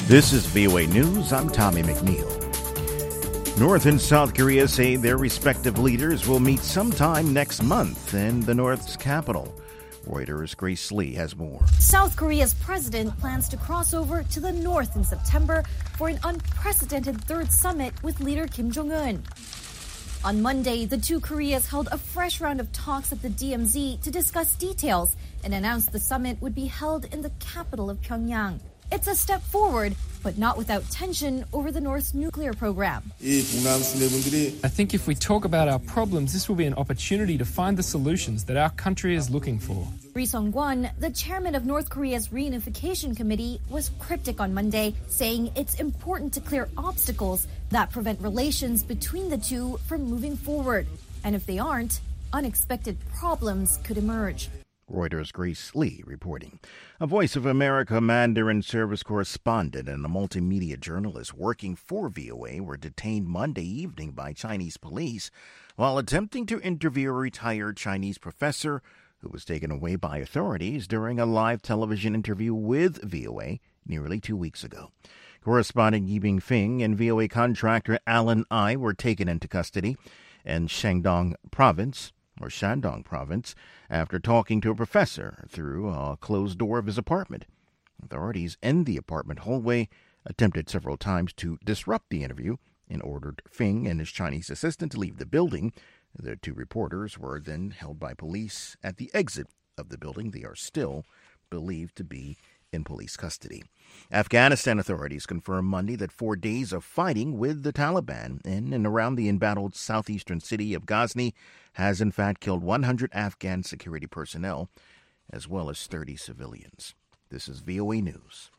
This is VOA News. I'm Tommy McNeil. North and South Korea say their respective leaders will meet sometime next month in the North's capital. Reuters' Grace Lee has more. South Korea's president plans to cross over to the North in September for an unprecedented third summit with leader Kim Jong-un. On Monday, the two Koreas held a fresh round of talks at the DMZ to discuss details and announced the summit would be held in the capital of Pyongyang. It's a step forward, but not without tension over the North's nuclear program. I think if we talk about our problems, this will be an opportunity to find the solutions that our country is looking for. Ri Sung-kwon, the chairman of North Korea's Reunification Committee, was cryptic on Monday, saying it's important to clear obstacles that prevent relations between the two from moving forward. And if they aren't, unexpected problems could emerge. Reuters' Grace Lee reporting. A Voice of America Mandarin service correspondent and a multimedia journalist working for VOA were detained Monday evening by Chinese police while attempting to interview a retired Chinese professor who was taken away by authorities during a live television interview with VOA nearly 2 weeks ago. Correspondent Yibing Fing and VOA contractor Alan Ai were taken into custody in Shandong Province after talking to a professor through a closed door of his apartment. Authorities in the apartment hallway attempted several times to disrupt the interview and ordered Fing and his Chinese assistant to leave the building. The two reporters were then held by police at the exit of the building. They are still believed to be in police custody. Afghanistan authorities confirmed Monday that 4 days of fighting with the Taliban in and around the embattled southeastern city of Ghazni has in fact killed 100 Afghan security personnel as well as 30 civilians. This is VOA News.